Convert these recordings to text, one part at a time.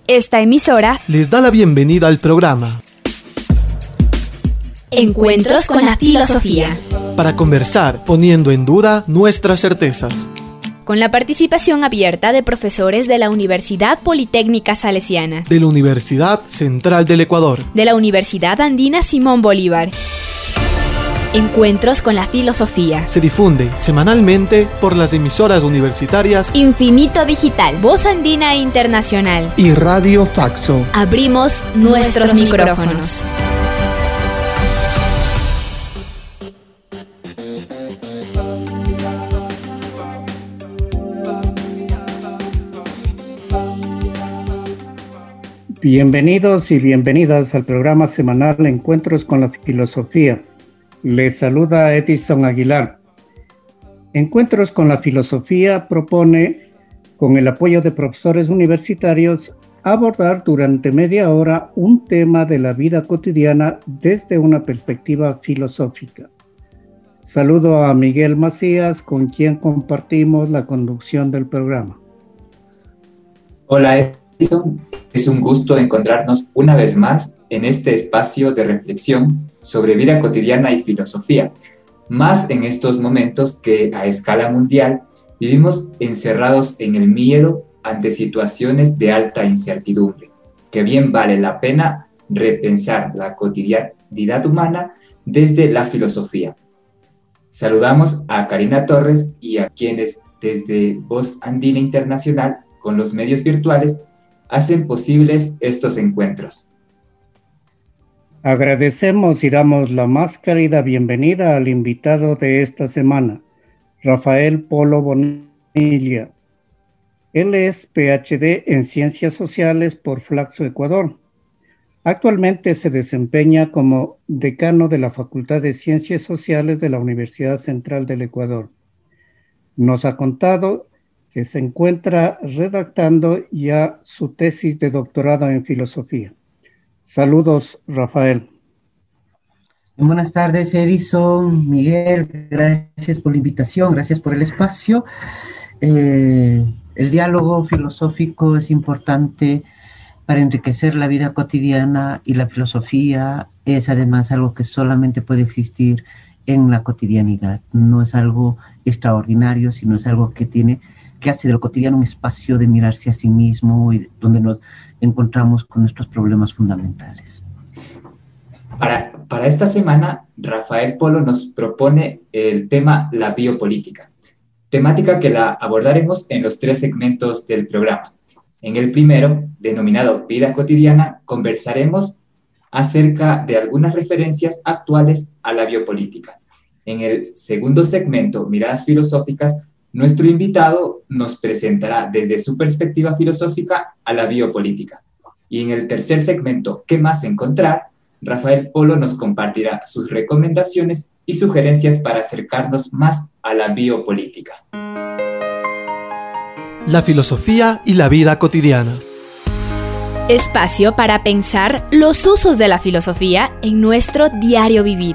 Esta emisora les da la bienvenida al programa Encuentros con la Filosofía, para conversar poniendo en duda nuestras certezas, con la participación abierta de profesores de la Universidad Politécnica Salesiana, de la Universidad Central del Ecuador, de la Universidad Andina Simón Bolívar. Encuentros con la Filosofía se difunde semanalmente por las emisoras universitarias Infinito Digital, Voz Andina Internacional y Radio Faxo. Abrimos nuestros micrófonos. Bienvenidos y bienvenidas al programa semanal Encuentros con la Filosofía. Les saluda Edison Aguilar. Encuentros con la Filosofía propone, con el apoyo de profesores universitarios, abordar durante media hora un tema de la vida cotidiana desde una perspectiva filosófica. Saludo a Miguel Macías, con quien compartimos la conducción del programa. Hola Edison, es un gusto encontrarnos una vez más en este espacio de reflexión sobre vida cotidiana y filosofía, más en estos momentos que a escala mundial vivimos encerrados en el miedo ante situaciones de alta incertidumbre, que bien vale la pena repensar la cotidianidad humana desde la filosofía. Saludamos a Karina Torres y a quienes desde Voz Andina Internacional con los medios virtuales hacen posibles estos encuentros. Agradecemos y damos la más cálida bienvenida al invitado de esta semana, Rafael Polo Bonilla. Él es PhD en Ciencias Sociales por Flaxo, Ecuador. Actualmente se desempeña como decano de la Facultad de Ciencias Sociales de la Universidad Central del Ecuador. Nos ha contado que se encuentra redactando ya su tesis de doctorado en filosofía. Saludos, Rafael. Buenas tardes, Edison, Miguel, gracias por la invitación, gracias por el espacio. El diálogo filosófico es importante para enriquecer la vida cotidiana y la filosofía es además algo que solamente puede existir en la cotidianidad. No es algo extraordinario, sino es algo que hace del cotidiano un espacio de mirarse a sí mismo y donde nos encontramos con nuestros problemas fundamentales. Para esta semana, Rafael Polo nos propone el tema la biopolítica, temática que la abordaremos en los 3 segmentos del programa. En el primero, denominado Vida Cotidiana, conversaremos acerca de algunas referencias actuales a la biopolítica. En el segundo segmento, Miradas Filosóficas, nuestro invitado nos presentará desde su perspectiva filosófica a la biopolítica. Y en el tercer segmento, ¿Qué más encontrar?, Rafael Polo nos compartirá sus recomendaciones y sugerencias para acercarnos más a la biopolítica. La filosofía y la vida cotidiana. Espacio para pensar los usos de la filosofía en nuestro diario vivir.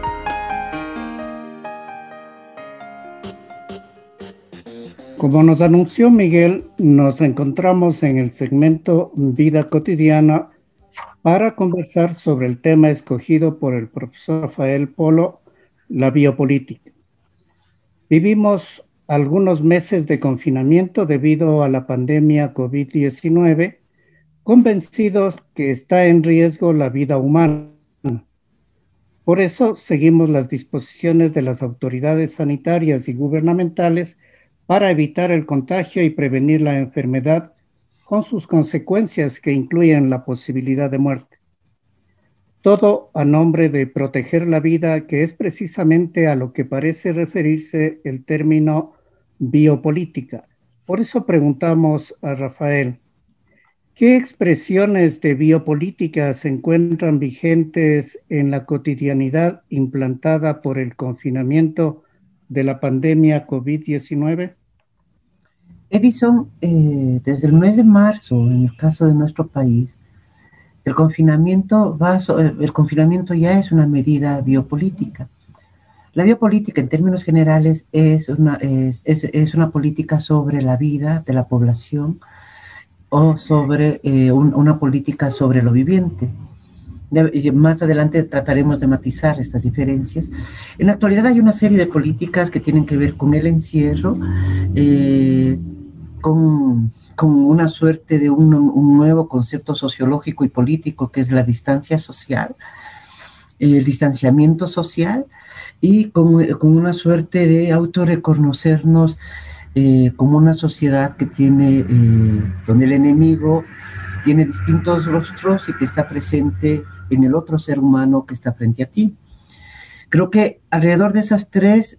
Como nos anunció Miguel, nos encontramos en el segmento Vida Cotidiana para conversar sobre el tema escogido por el profesor Rafael Polo, la biopolítica. Vivimos algunos meses de confinamiento debido a la pandemia COVID-19, convencidos que está en riesgo la vida humana. Por eso seguimos las disposiciones de las autoridades sanitarias y gubernamentales para evitar el contagio y prevenir la enfermedad con sus consecuencias que incluyen la posibilidad de muerte. Todo a nombre de proteger la vida, que es precisamente a lo que parece referirse el término biopolítica. Por eso preguntamos a Rafael, ¿qué expresiones de biopolítica se encuentran vigentes en la cotidianidad implantada por el confinamiento de la pandemia COVID-19? Edison, desde el mes de marzo, en el caso de nuestro país, el confinamiento ya es una medida biopolítica. La biopolítica, en términos generales, es una política sobre la vida de la población o sobre una política sobre lo viviente. Más adelante trataremos de matizar estas diferencias. En la actualidad hay una serie de políticas que tienen que ver con el encierro, con una suerte de un nuevo concepto sociológico y político que es la distancia social, el distanciamiento social, y con una suerte de autorreconocernos como una sociedad que tiene, donde el enemigo tiene distintos rostros y que está presente en el otro ser humano que está frente a ti. Creo que alrededor de esas tres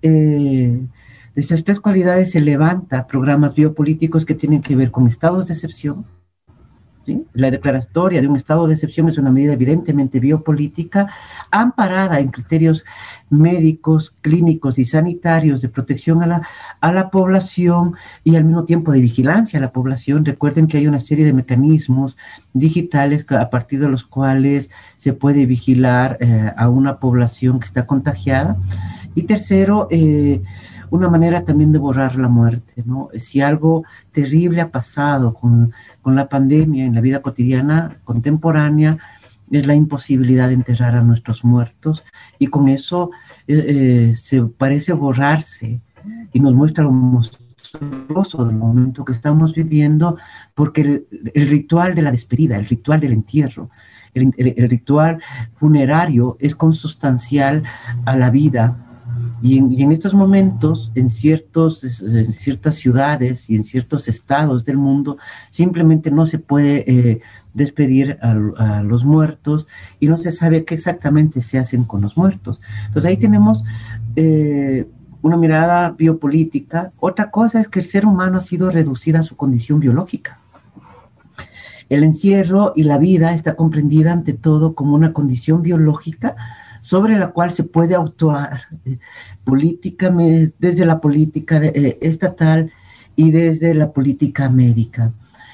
cualidades se levanta programas biopolíticos que tienen que ver con estados de excepción. ¿Sí? La declaratoria de un estado de excepción es una medida evidentemente biopolítica, amparada en criterios médicos, clínicos y sanitarios de protección a la población y al mismo tiempo de vigilancia a la población. Recuerden que hay una serie de mecanismos digitales a partir de los cuales se puede vigilar a una población que está contagiada. Y tercero, una manera también de borrar la muerte, ¿no? Si algo terrible ha pasado con la pandemia en la vida cotidiana contemporánea, es la imposibilidad de enterrar a nuestros muertos, y con eso se parece borrarse y nos muestra lo monstruoso del momento que estamos viviendo, porque el ritual de la despedida, el ritual del entierro, el ritual funerario es consustancial a la vida. Y en estos momentos, en ciertas ciudades y en ciertos estados del mundo, simplemente no se puede despedir a los muertos, y no se sabe qué exactamente se hacen con los muertos. Entonces ahí tenemos una mirada biopolítica. Otra cosa es que el ser humano ha sido reducido a su condición biológica. El encierro y la vida está comprendida ante todo como una condición biológica sobre la cual se puede actuar políticamente, desde la política estatal y desde la política médica.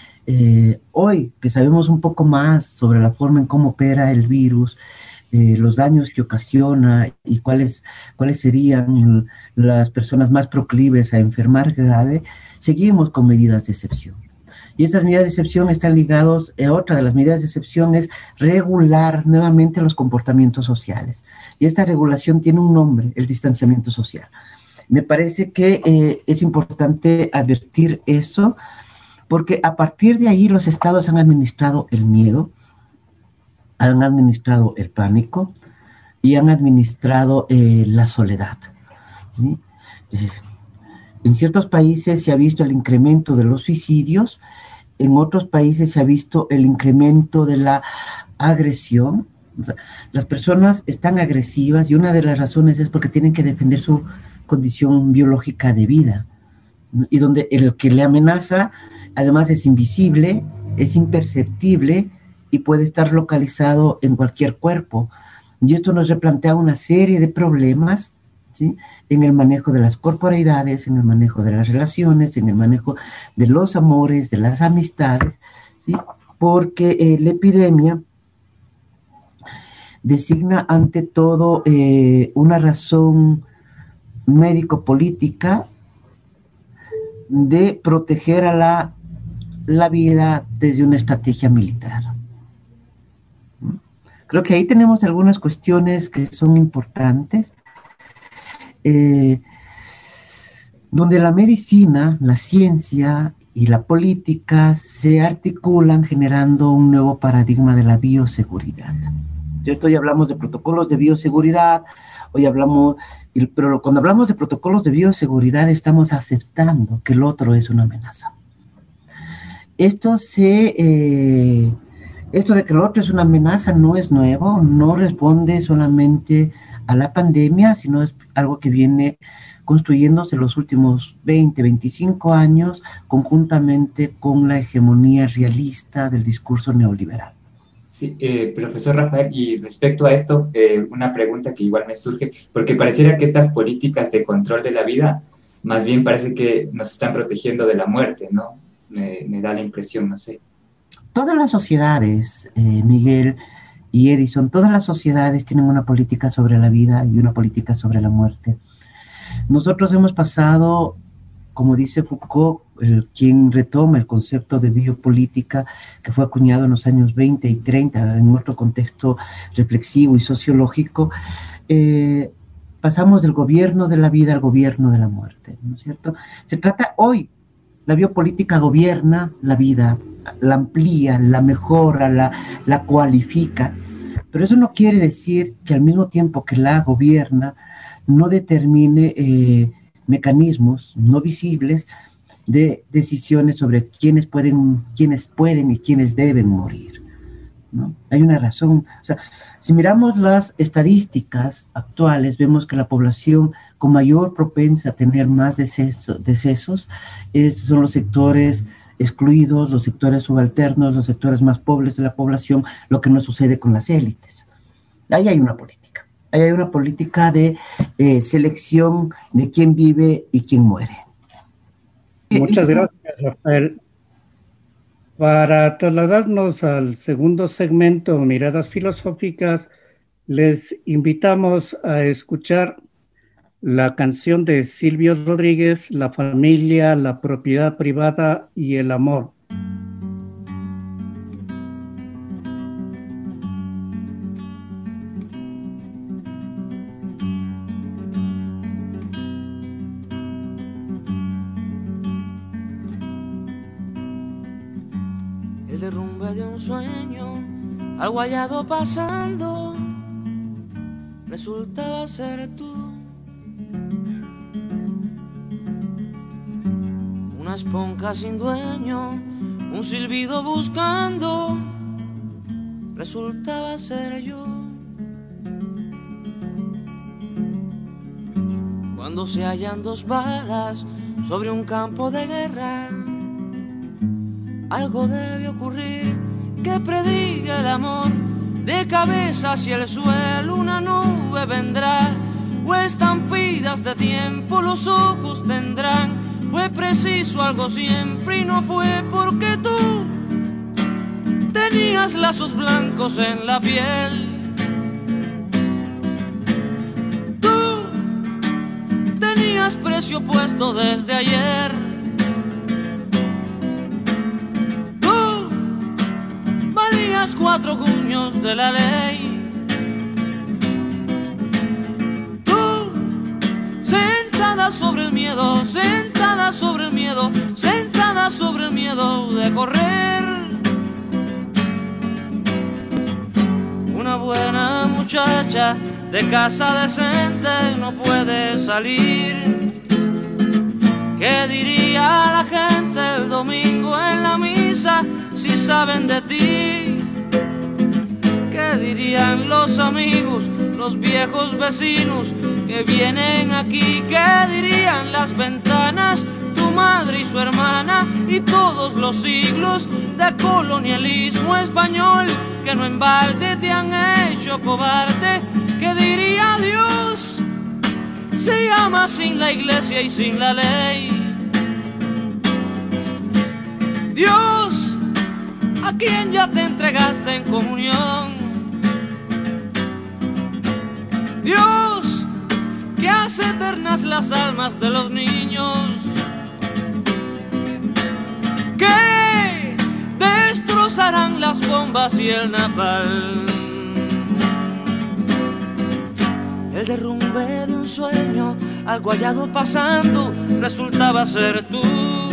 Hoy que sabemos un poco más sobre la forma en cómo opera el virus, los daños que ocasiona y cuáles serían las personas más proclives a enfermar grave, seguimos con medidas de excepción. Y estas medidas de excepción están ligadas, otra de las medidas de excepción es regular nuevamente los comportamientos sociales. Y esta regulación tiene un nombre, el distanciamiento social. Me parece que es importante advertir eso, porque a partir de ahí los estados han administrado el miedo, han administrado el pánico y han administrado la soledad. ¿Sí? En ciertos países se ha visto el incremento de los suicidios, en otros países se ha visto el incremento de la agresión. O sea, las personas están agresivas y una de las razones es porque tienen que defender su condición biológica de vida, ¿no? Y donde el que le amenaza además es invisible, es imperceptible y puede estar localizado en cualquier cuerpo. Y esto nos replantea una serie de problemas, ¿sí?, en el manejo de las corporeidades, en el manejo de las relaciones, en el manejo de los amores, de las amistades, ¿sí?, porque la epidemia designa ante todo una razón médico-política de proteger a la vida desde una estrategia militar. Creo que ahí tenemos algunas cuestiones que son importantes, donde la medicina, la ciencia y la política se articulan generando un nuevo paradigma de la bioseguridad. ¿Cierto? Hoy hablamos de protocolos de bioseguridad, pero cuando hablamos de protocolos de bioseguridad estamos aceptando que el otro es una amenaza. Esto de que el otro es una amenaza no es nuevo, no responde solamente a la pandemia, sino es algo que viene construyéndose los últimos 20, 25 años conjuntamente con la hegemonía realista del discurso neoliberal. Sí, profesor Rafael, y respecto a esto, una pregunta que igual me surge, porque pareciera que estas políticas de control de la vida más bien parece que nos están protegiendo de la muerte, ¿no? Me da la impresión, no sé. Todas las sociedades, Miguel y Edison, todas las sociedades tienen una política sobre la vida y una política sobre la muerte. Nosotros hemos pasado, como dice Foucault, quien retoma el concepto de biopolítica que fue acuñado en los años 20 y 30 en otro contexto reflexivo y sociológico. Pasamos del gobierno de la vida al gobierno de la muerte, ¿no es cierto? Se trata hoy, la biopolítica gobierna la vida, la amplía, la mejora, la cualifica, pero eso no quiere decir que al mismo tiempo que la gobierna no determine mecanismos no visibles de decisiones sobre quiénes pueden y quiénes deben morir, ¿no? Hay una razón. O sea, si miramos las estadísticas actuales, vemos que la población con mayor propensa a tener más decesos son los sectores excluidos, los sectores subalternos, los sectores más pobres de la población, lo que no sucede con las élites. Ahí hay una política. Ahí hay una política de selección de quién vive y quién muere. Muchas gracias, Rafael. Para trasladarnos al segundo segmento, Miradas Filosóficas, les invitamos a escuchar la canción de Silvio Rodríguez, La familia, la propiedad privada y el amor. El derrumbe de un sueño, algo hallado pasando, resultaba ser tú. Una esponja sin dueño, un silbido buscando, resultaba ser yo. Cuando se hallan dos balas sobre un campo de guerra, algo debe ocurrir que prediga el amor. De cabeza hacia el suelo una nube vendrá, o estampidas de tiempo los ojos tendrán. Fue preciso algo siempre y no fue porque tú tenías lazos blancos en la piel. Tú tenías precio puesto desde ayer. Tú valías 4 cuños de la ley. Sentada sobre el miedo, sentada sobre el miedo, sentada sobre el miedo de correr. Una buena muchacha de casa decente no puede salir. ¿Qué diría la gente el domingo en la misa si saben de ti? ¿Qué dirían los amigos, los viejos vecinos que vienen aquí? ¿Qué dirían las ventanas, tu madre y su hermana y todos los siglos de colonialismo español que no en balde te han hecho cobarde? ¿Qué diría Dios? Se ama sin la iglesia y sin la ley. Dios, a quien ya te entregaste en comunión. Dios, que hace eternas las almas de los niños, que destrozarán las bombas y el napalm. El derrumbe de un sueño, algo hallado pasando, resultaba ser tú.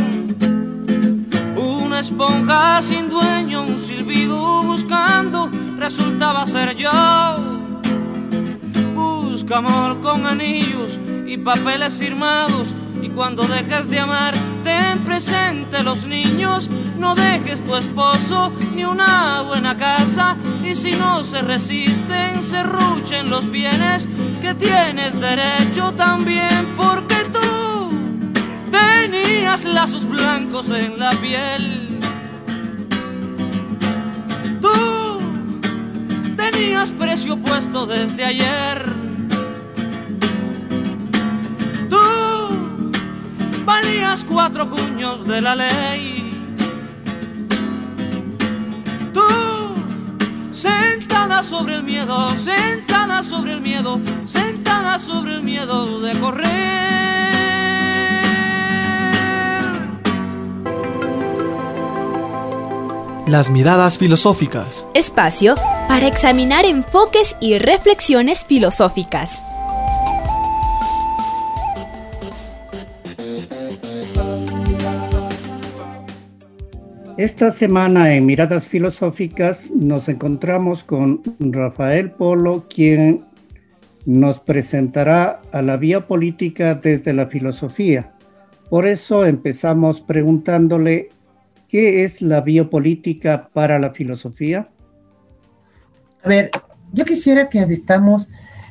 Una esponja sin dueño, un silbido buscando, resultaba ser yo. Busca amor con anillos y papeles firmados, y cuando dejes de amar, ten presente los niños. No dejes tu esposo ni una buena casa, y si no se resisten, serruchen los bienes que tienes derecho también, porque tú tenías lazos blancos en la piel. Tú tenías precio puesto desde ayer. Valías 4 cuños de la ley. Tú, sentada sobre el miedo, sentada sobre el miedo, sentada sobre el miedo de correr. Las miradas filosóficas. Espacio para examinar enfoques y reflexiones filosóficas. Esta semana en Miradas Filosóficas nos encontramos con Rafael Polo, quien nos presentará a la biopolítica desde la filosofía. Por eso empezamos preguntándole, ¿qué es la biopolítica para la filosofía? A ver, yo quisiera que avistamos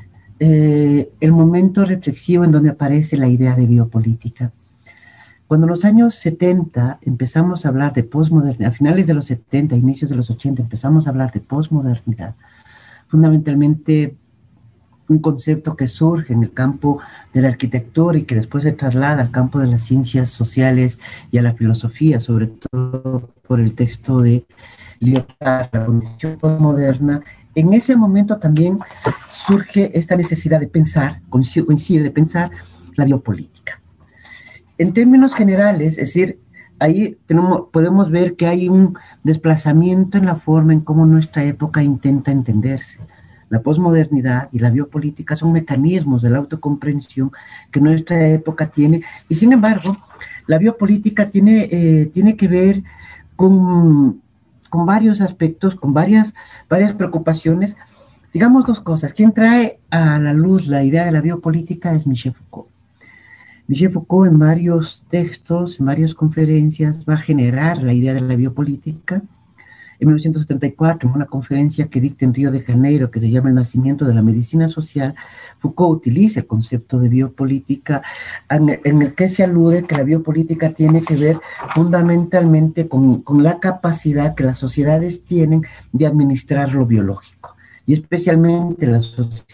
el momento reflexivo en donde aparece la idea de biopolítica. Cuando en los años 70 empezamos a hablar de posmodernidad, a finales de los 70, inicios de los 80, empezamos a hablar de posmodernidad, fundamentalmente un concepto que surge en el campo de la arquitectura y que después se traslada al campo de las ciencias sociales y a la filosofía, sobre todo por el texto de Lyotard, La condición postmoderna. En ese momento también surge esta necesidad de pensar, coincide de pensar la biopolítica. En términos generales, es decir, ahí podemos ver que hay un desplazamiento en la forma en cómo nuestra época intenta entenderse. La posmodernidad y la biopolítica son mecanismos de la autocomprensión que nuestra época tiene, y sin embargo, la biopolítica tiene que ver con varios aspectos, con varias preocupaciones. Digamos dos cosas. Quien trae a la luz la idea de la biopolítica es Michel Foucault. Michel Foucault en varios textos, en varias conferencias, va a generar la idea de la biopolítica. En 1974, en una conferencia que dicta en Río de Janeiro, que se llama El nacimiento de la medicina social, Foucault utiliza el concepto de biopolítica, en el que se alude que la biopolítica tiene que ver fundamentalmente con la capacidad que las sociedades tienen de administrar lo biológico. Y especialmente la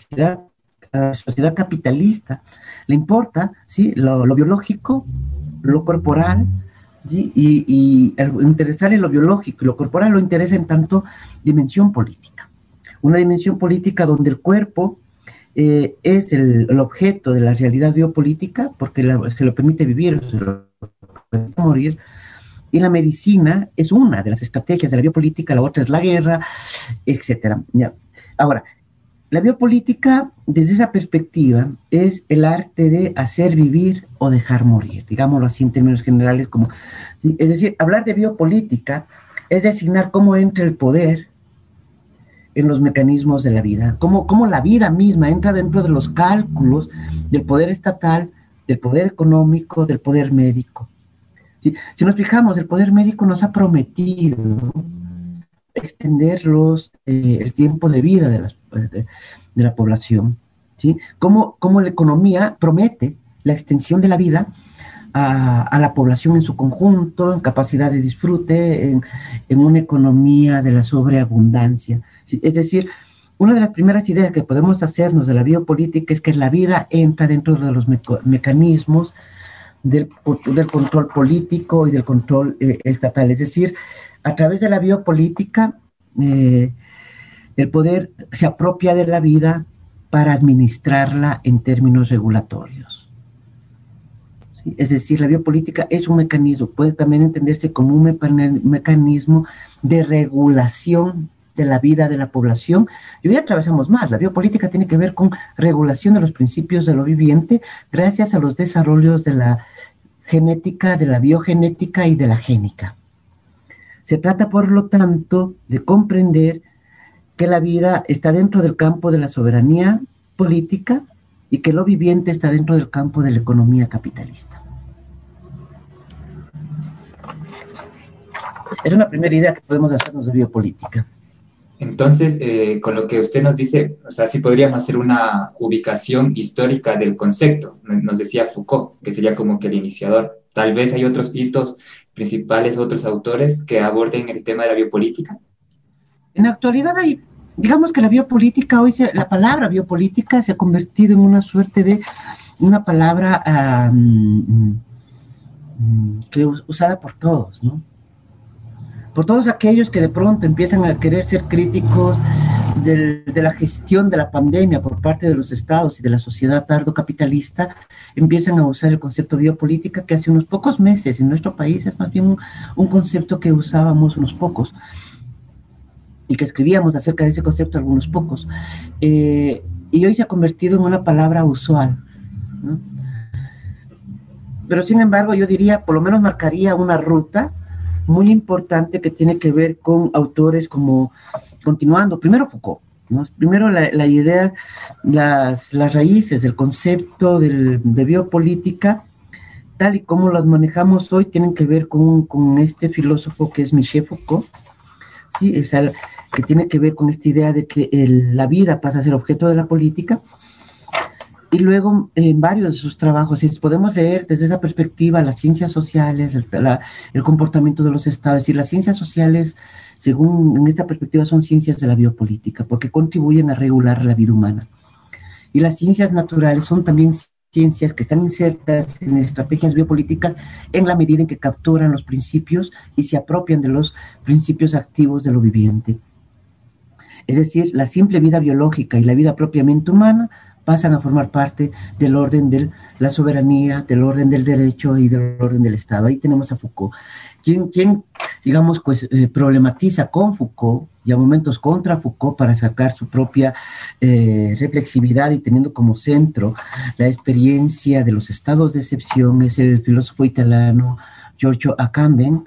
sociedad capitalista le importa, ¿sí?, lo biológico, lo corporal, ¿sí? Y interesarle lo biológico y lo corporal lo interesa en tanto dimensión política. Una dimensión política donde el cuerpo es el objeto de la realidad biopolítica porque se lo permite vivir, se lo permite morir, y la medicina es una de las estrategias de la biopolítica, la otra es la guerra, etc. Ahora, la biopolítica, desde esa perspectiva, es el arte de hacer vivir o dejar morir, digámoslo así en términos generales. ¿Sí? Es decir, hablar de biopolítica es designar cómo entra el poder en los mecanismos de la vida, cómo la vida misma entra dentro de los cálculos del poder estatal, del poder económico, del poder médico. ¿Sí? Si nos fijamos, el poder médico nos ha prometido extender el tiempo de vida de la población, ¿sí? Como la economía promete la extensión de la vida a la población en su conjunto, en capacidad de disfrute, en una economía de la sobreabundancia, ¿sí? Es decir, una de las primeras ideas que podemos hacernos de la biopolítica es que la vida entra dentro de los mecanismos del control político y del control estatal, es decir, a través de la biopolítica, el poder se apropia de la vida para administrarla en términos regulatorios. ¿Sí? Es decir, la biopolítica es un mecanismo, puede también entenderse como un mecanismo de regulación de la vida de la población. Y hoy atravesamos más. La biopolítica tiene que ver con regulación de los principios de lo viviente gracias a los desarrollos de la genética, de la biogenética y de la génica. Se trata, por lo tanto, de comprender que la vida está dentro del campo de la soberanía política y que lo viviente está dentro del campo de la economía capitalista. Es una primera idea que podemos hacernos de biopolítica. Entonces, con lo que usted nos dice, o sea, sí podríamos hacer una ubicación histórica del concepto. Nos decía Foucault, que sería como que el iniciador. Tal vez hay otros hitos principales, otros autores que aborden el tema de la biopolítica. En la actualidad digamos que la biopolítica, la palabra biopolítica se ha convertido en una suerte de una palabra usada por todos, ¿no? Por todos aquellos que de pronto empiezan a querer ser críticos de la gestión de la pandemia por parte de los estados y de la sociedad tardocapitalista, empiezan a usar el concepto biopolítica, que hace unos pocos meses en nuestro país es más bien un concepto que usábamos unos pocos y que escribíamos acerca de ese concepto algunos pocos. Y hoy se ha convertido en una palabra usual, ¿no? Pero sin embargo yo diría, por lo menos marcaría una ruta muy importante que tiene que ver con autores como, continuando, primero Foucault, ¿no? Primero la idea, las raíces del concepto de biopolítica, tal y como las manejamos hoy, tienen que ver con este filósofo que es Michel Foucault, ¿sí? Que tiene que ver con esta idea de que la vida pasa a ser objeto de la política. Y luego, en varios de sus trabajos, si podemos leer desde esa perspectiva las ciencias sociales, el comportamiento de los estados, y las ciencias sociales, según en esta perspectiva, son ciencias de la biopolítica, porque contribuyen a regular la vida humana. Y las ciencias naturales son también ciencias que están insertas en estrategias biopolíticas en la medida en que capturan los principios y se apropian de los principios activos de lo viviente. Es decir, la simple vida biológica y la vida propiamente humana pasan a formar parte del orden de la soberanía, del orden del derecho y del orden del Estado. Ahí tenemos a Foucault, quien digamos, pues, problematiza con Foucault y a momentos contra Foucault para sacar su propia reflexividad y teniendo como centro la experiencia de los estados de excepción. Es el filósofo italiano Giorgio Agamben,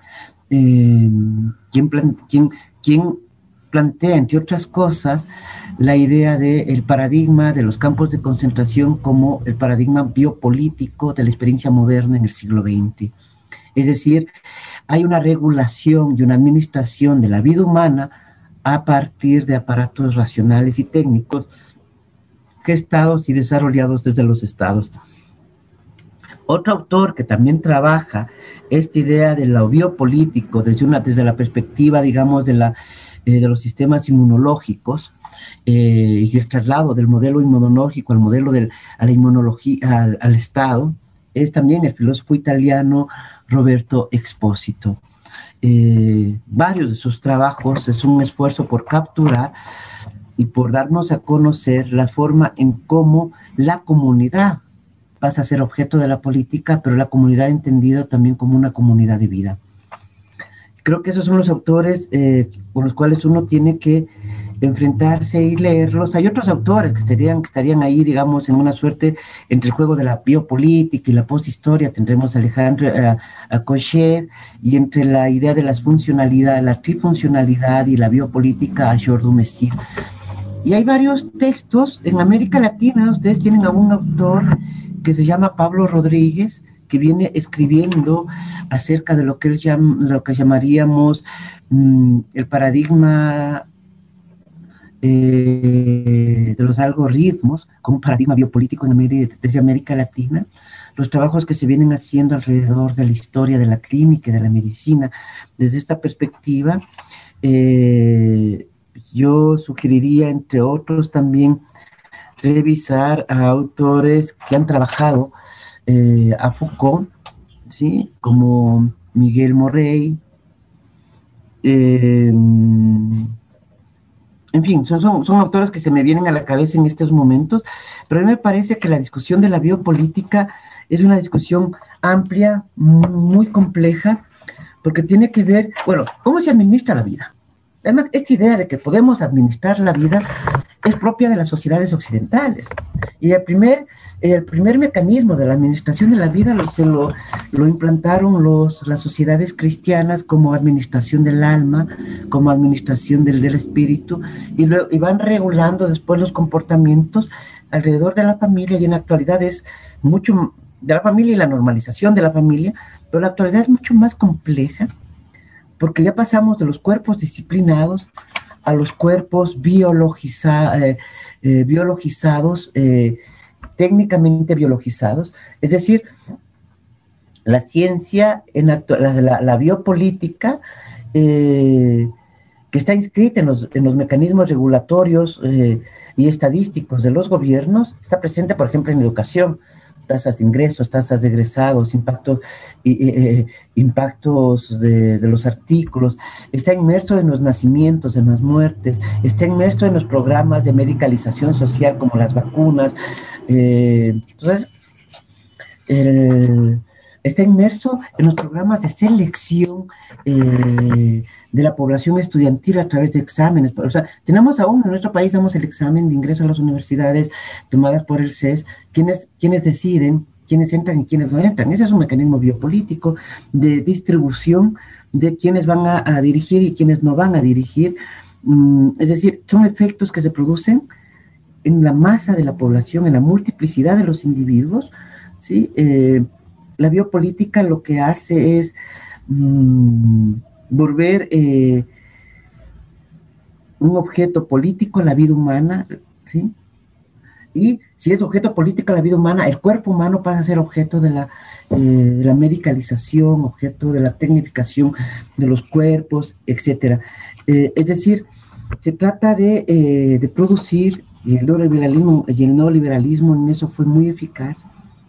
quien plantea, entre otras cosas, la idea del paradigma de los campos de concentración como el paradigma biopolítico de la experiencia moderna en el siglo XX. Es decir, hay una regulación y una administración de la vida humana a partir de aparatos racionales y técnicos gestados y desarrollados desde los estados. Otro autor que también trabaja esta idea de lo biopolítico desde la perspectiva, digamos, de los sistemas inmunológicos y el traslado del modelo inmunológico al modelo a la inmunología, al Estado, es también el filósofo italiano Roberto Expósito. Varios de sus trabajos es un esfuerzo por capturar y por darnos a conocer la forma en cómo la comunidad pasa a ser objeto de la política, pero la comunidad entendida también como una comunidad de vida. Creo que esos son los autores con los cuales uno tiene que enfrentarse y leerlos. Hay otros autores que estarían ahí, digamos, en una suerte entre el juego de la biopolítica y la posthistoria. Tendremos a Alejandro Cochet, y entre la idea de las funcionalidades, la trifuncionalidad y la biopolítica, a Georges Dumézil. Y hay varios textos en América Latina. Ustedes tienen a un autor que se llama Pablo Rodríguez, que viene escribiendo acerca de lo que llamaríamos el paradigma de los algoritmos, como un paradigma biopolítico desde América Latina. Los trabajos que se vienen haciendo alrededor de la historia de la clínica y de la medicina, desde esta perspectiva, yo sugeriría, entre otros, también revisar a autores que han trabajado a Foucault, ¿sí? Como Miguel Morey, en fin, son autores que se me vienen a la cabeza en estos momentos, pero a mí me parece que la discusión de la biopolítica es una discusión amplia, muy compleja, porque tiene que ver, bueno, cómo se administra la vida. Además, esta idea de que podemos administrar la vida es propia de las sociedades occidentales. Y el primer mecanismo de la administración de la vida lo implantaron las sociedades cristianas como administración del alma, como administración del espíritu, y van regulando después los comportamientos alrededor de la familia, y en la actualidad es mucho de la familia y la normalización de la familia, pero la actualidad es mucho más compleja, porque ya pasamos de los cuerpos disciplinados a los cuerpos biologizados, técnicamente biologizados. Es decir, la ciencia, la biopolítica, que está inscrita en los mecanismos regulatorios y estadísticos de los gobiernos, está presente, por ejemplo, en educación, tasas de ingresos, tasas de egresados, impactos de los artículos, está inmerso en los nacimientos, en las muertes, está inmerso en los programas de medicalización social como las vacunas. Entonces, está inmerso en los programas de selección de la población estudiantil a través de exámenes. O sea, tenemos aún en nuestro país, damos el examen de ingreso a las universidades tomadas por el CES, quienes deciden quiénes entran y quiénes no entran. Ese es un mecanismo biopolítico de distribución de quiénes van a dirigir y quiénes no van a dirigir. Es decir, son efectos que se producen en la masa de la población, en la multiplicidad de los individuos, ¿sí? La biopolítica lo que hace es volver un objeto político la vida humana, ¿sí? Y si es objeto político la vida humana, el cuerpo humano pasa a ser objeto de la medicalización, objeto de la tecnificación de los cuerpos, etc. Es decir, se trata de producir, y el neoliberalismo en eso fue muy eficaz.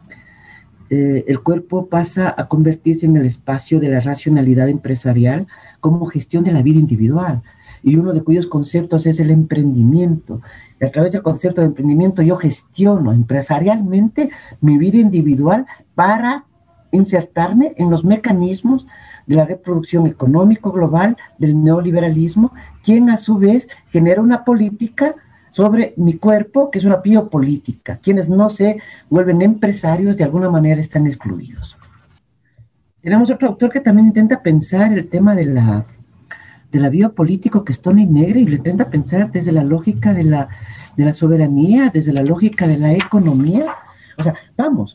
El cuerpo pasa a convertirse en el espacio de la racionalidad empresarial como gestión de la vida individual, y uno de cuyos conceptos es el emprendimiento. Y a través del concepto de emprendimiento yo gestiono empresarialmente mi vida individual para insertarme en los mecanismos de la reproducción económico global del neoliberalismo, quien a su vez genera una política sobre mi cuerpo, que es una biopolítica. Quienes no se vuelven empresarios de alguna manera están excluidos. Tenemos otro autor que también intenta pensar el tema de la biopolítica, que es Tony Negre, y lo intenta pensar desde la lógica de la soberanía, desde la lógica de la economía. O sea, vamos,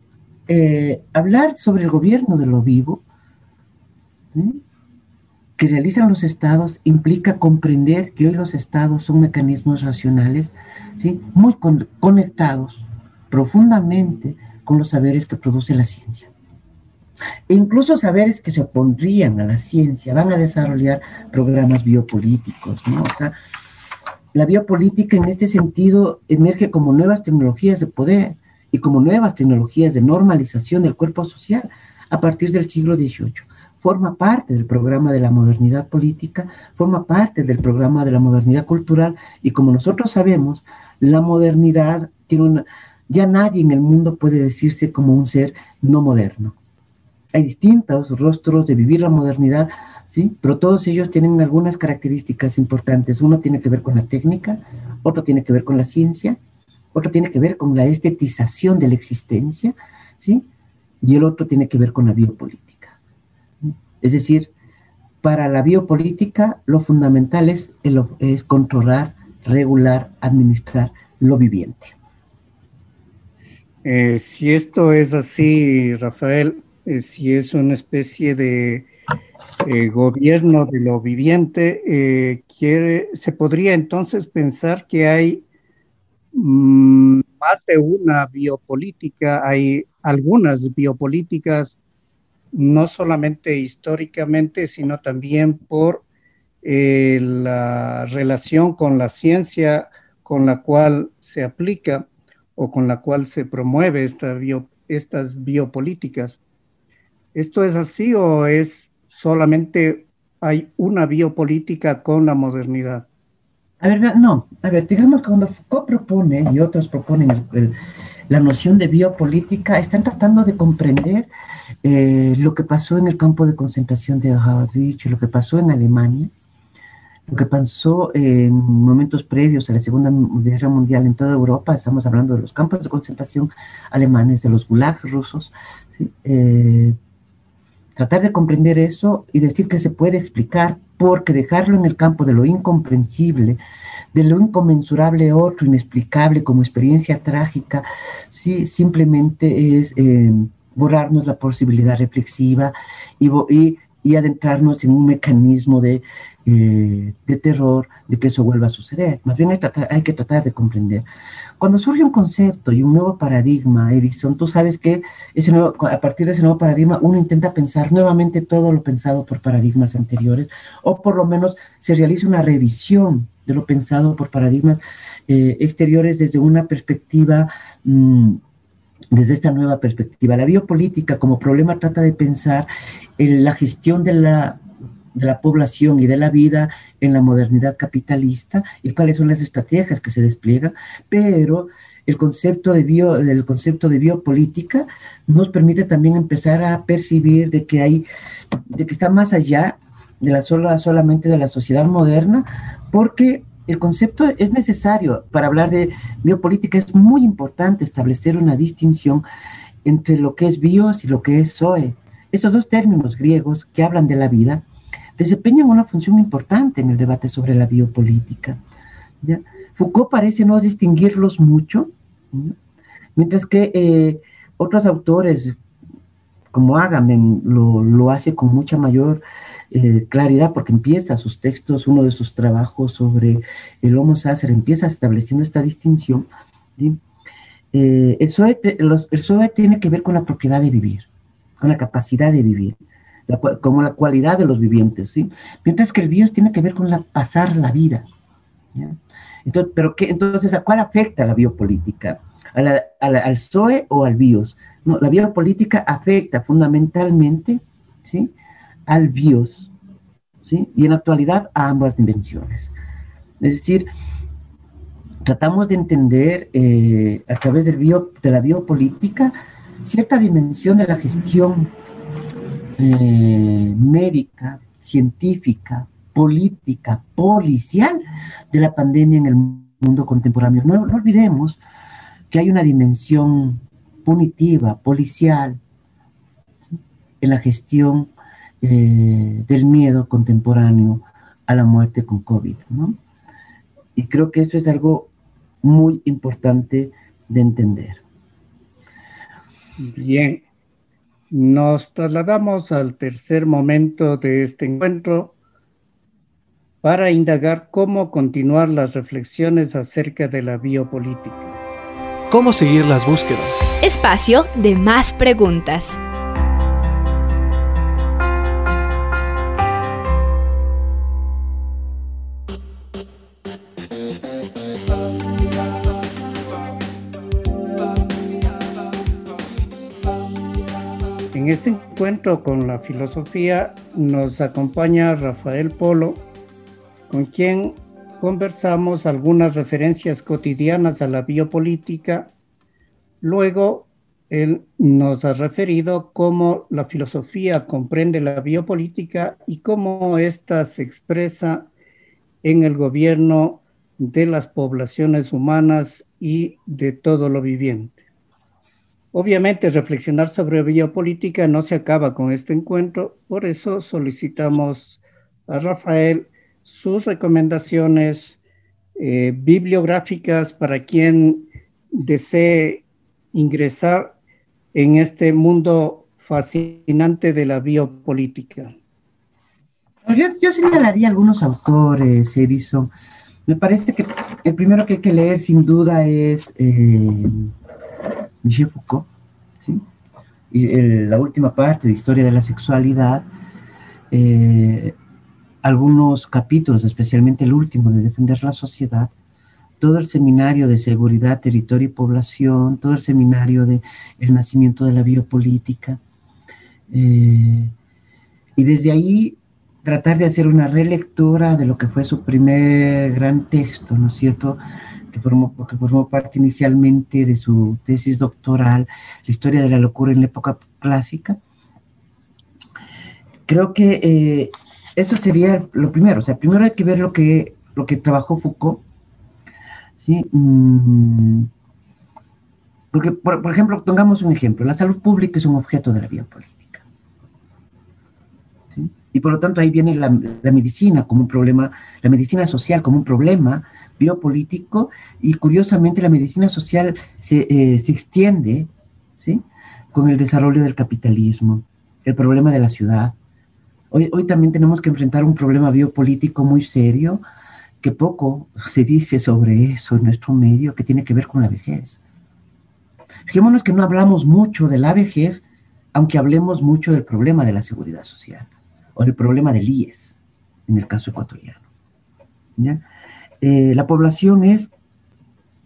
hablar sobre el gobierno de lo vivo, ¿sí?, que realizan los estados implica comprender que hoy los estados son mecanismos racionales, ¿sí?, muy conectados profundamente con los saberes que produce la ciencia. E incluso saberes que se opondrían a la ciencia van a desarrollar programas biopolíticos, ¿no? O sea, la biopolítica en este sentido emerge como nuevas tecnologías de poder y como nuevas tecnologías de normalización del cuerpo social a partir del siglo XVIII. Forma parte del programa de la modernidad política, forma parte del programa de la modernidad cultural, y como nosotros sabemos, la modernidad tiene ya nadie en el mundo puede decirse como un ser no moderno. Hay distintos rostros de vivir la modernidad, ¿sí?, pero todos ellos tienen algunas características importantes. Uno tiene que ver con la técnica, otro tiene que ver con la ciencia, otro tiene que ver con la estetización de la existencia, ¿sí?, y el otro tiene que ver con la biopolítica. Es decir, para la biopolítica lo fundamental es controlar, regular, administrar lo viviente. Si esto es así, Rafael, si es una especie de gobierno de lo viviente, se podría entonces pensar que hay más de una biopolítica, hay algunas biopolíticas, no solamente históricamente, sino también por la relación con la ciencia con la cual se aplica o con la cual se promueve estas biopolíticas. ¿Esto es así o es solamente hay una biopolítica con la modernidad? A ver, digamos que cuando Foucault propone y otros proponen la noción de biopolítica, están tratando de comprender lo que pasó en el campo de concentración de Auschwitz, lo que pasó en Alemania, lo que pasó en momentos previos a la Segunda Guerra Mundial en toda Europa. Estamos hablando de los campos de concentración alemanes, de los gulags rusos, ¿sí? Tratar de comprender eso y decir que se puede explicar, porque dejarlo en el campo de lo incomprensible, de lo inconmensurable otro, inexplicable como experiencia trágica, sí, simplemente es borrarnos la posibilidad reflexiva y adentrarnos en un mecanismo de terror de que eso vuelva a suceder. Más bien hay que tratar de comprender. Cuando surge un concepto y un nuevo paradigma, Edison, tú sabes que a partir de ese nuevo paradigma uno intenta pensar nuevamente todo lo pensado por paradigmas anteriores, o por lo menos se realiza una revisión de lo pensado por paradigmas exteriores desde una perspectiva desde esta nueva perspectiva. La biopolítica como problema trata de pensar en la gestión de la población y de la vida en la modernidad capitalista y cuáles son las estrategias que se despliegan, pero el concepto de biopolítica nos permite también empezar a percibir de que está más allá de solamente de la sociedad moderna, porque el concepto es necesario para hablar de biopolítica. Es muy importante establecer una distinción entre lo que es bios y lo que es zoe. Estos dos términos griegos que hablan de la vida desempeñan una función importante en el debate sobre la biopolítica, ¿ya? Foucault parece no distinguirlos mucho, ¿no? Mientras que otros autores, como Agamben, lo hace con mucha mayor claridad, porque empieza sus textos, uno de sus trabajos sobre el Homo Sacer, empieza estableciendo esta distinción, ¿sí? El zoe tiene que ver con la propiedad de vivir, con la capacidad de vivir, como la cualidad de los vivientes, ¿sí? Mientras que el bios tiene que ver con pasar la vida, ¿ya? Entonces, ¿a cuál afecta la biopolítica? ¿Al zoe o al bios? No, la biopolítica afecta fundamentalmente, ¿sí?, al bios, ¿sí?, y en la actualidad a ambas dimensiones. Es decir, tratamos de entender a través de la biopolítica cierta dimensión de la gestión médica, científica, política, policial de la pandemia en el mundo contemporáneo. No olvidemos que hay una dimensión punitiva, policial, ¿sí?, en la gestión del miedo contemporáneo a la muerte con COVID, ¿no? Y creo que eso es algo muy importante de entender. Bien, nos trasladamos al tercer momento de este encuentro para indagar cómo continuar las reflexiones acerca de la biopolítica. ¿Cómo seguir las búsquedas? Espacio de más preguntas. En este encuentro con la filosofía nos acompaña Rafael Polo, con quien conversamos algunas referencias cotidianas a la biopolítica. Luego, él nos ha referido cómo la filosofía comprende la biopolítica y cómo ésta se expresa en el gobierno de las poblaciones humanas y de todo lo viviente. Obviamente, reflexionar sobre biopolítica no se acaba con este encuentro, por eso solicitamos a Rafael sus recomendaciones bibliográficas para quien desee ingresar en este mundo fascinante de la biopolítica. Yo señalaría algunos autores, Edison. Me parece que el primero que hay que leer sin duda es Michel Foucault, ¿sí? Y la última parte de Historia de la Sexualidad, algunos capítulos, especialmente el último de Defender la Sociedad, todo el seminario de Seguridad, Territorio y Población, todo el seminario de El nacimiento de la biopolítica, y desde ahí tratar de hacer una relectura de lo que fue su primer gran texto, ¿no es cierto?, que formó parte inicialmente de su tesis doctoral, La historia de la locura en la época clásica. Creo que eso sería lo primero. O sea, primero hay que ver lo que trabajó Foucault, ¿sí? Porque, por ejemplo, pongamos un ejemplo. La salud pública es un objeto de la biopolítica, ¿sí? Y por lo tanto ahí viene la medicina como un problema, la medicina social como un problema biopolítico, y curiosamente la medicina social se extiende, ¿sí?, con el desarrollo del capitalismo, el problema de la ciudad. Hoy también tenemos que enfrentar un problema biopolítico muy serio, que poco se dice sobre eso en nuestro medio, que tiene que ver con la vejez. Fijémonos que no hablamos mucho de la vejez, aunque hablemos mucho del problema de la seguridad social, o del problema del IES, en el caso ecuatoriano, ¿ya? La población es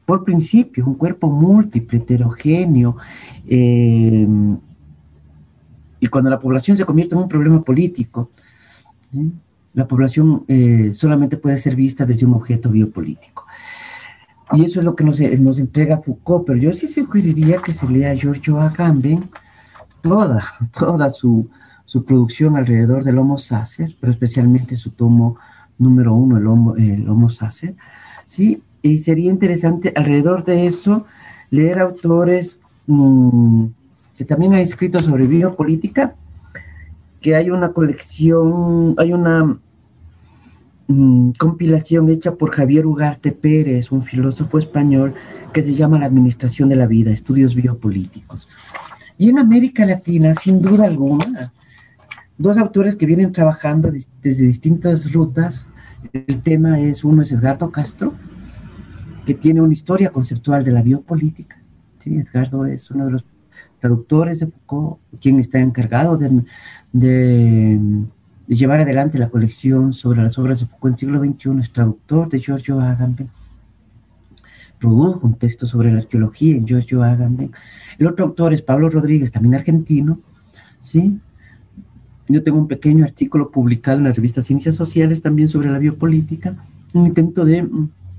por principio, un cuerpo múltiple, heterogéneo, y cuando la población se convierte en un problema político, ¿sí? La población solamente puede ser vista desde un objeto biopolítico. Y eso es lo que nos entrega Foucault, pero yo sí sugeriría que se lea a Giorgio Agamben, toda su producción alrededor del Homo Sacer, pero especialmente su tomo número 1, el Homo Sacer, ¿sí? Y sería interesante alrededor de eso leer autores que también han escrito sobre biopolítica, que hay una colección, hay una compilación hecha por Javier Ugarte Pérez, un filósofo español, que se llama La Administración de la Vida, Estudios Biopolíticos. Y en América Latina, sin duda alguna, dos autores que vienen trabajando desde distintas rutas. El tema uno es Edgardo Castro, que tiene una historia conceptual de la biopolítica. ¿Sí? Edgardo es uno de los traductores de Foucault, quien está encargado de llevar adelante la colección sobre las obras de Foucault en siglo XXI, es traductor de Giorgio Agamben, produjo un texto sobre la arqueología en Giorgio Agamben. El otro autor es Pablo Rodríguez, también argentino, ¿sí? Yo tengo un pequeño artículo publicado en la revista Ciencias Sociales también sobre la biopolítica, un intento de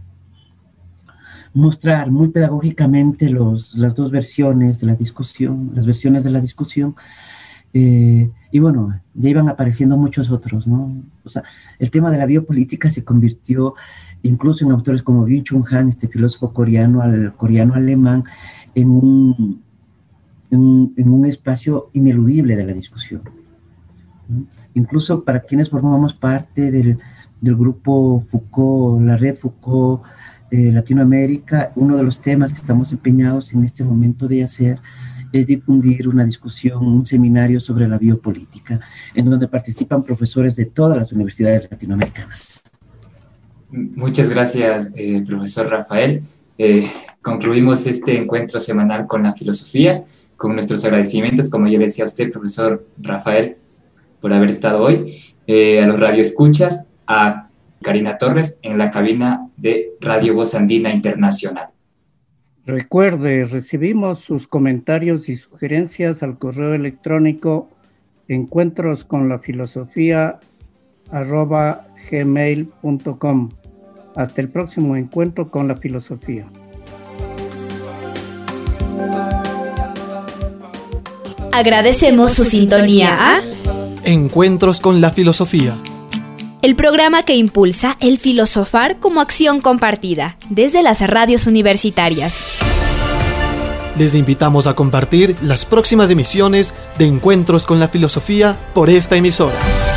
mostrar muy pedagógicamente las dos versiones de la discusión, las versiones de la discusión, y bueno, ya iban apareciendo muchos otros, ¿no? O sea, el tema de la biopolítica se convirtió incluso en autores como Byung-Chul Han, este filósofo coreano-alemán, en un espacio ineludible de la discusión, ¿no? Incluso para quienes formamos parte del grupo Foucault, la red Foucault Latinoamérica, uno de los temas que estamos empeñados en este momento de hacer es difundir una discusión, un seminario sobre la biopolítica, en donde participan profesores de todas las universidades latinoamericanas. Muchas gracias, profesor Rafael. Concluimos este encuentro semanal con la filosofía, con nuestros agradecimientos, como ya decía usted, profesor Rafael, por haber estado hoy, a los radioescuchas, a Karina Torres en la cabina de Radio Voz Andina Internacional. Recuerde, recibimos sus comentarios y sugerencias al correo electrónico encuentrosconlafilosofía@gmail.com. Hasta el próximo encuentro con la filosofía. Agradecemos su sintonía a Encuentros con la Filosofía, el programa que impulsa el filosofar como acción compartida desde las radios universitarias. Les invitamos a compartir las próximas emisiones de Encuentros con la Filosofía por esta emisora.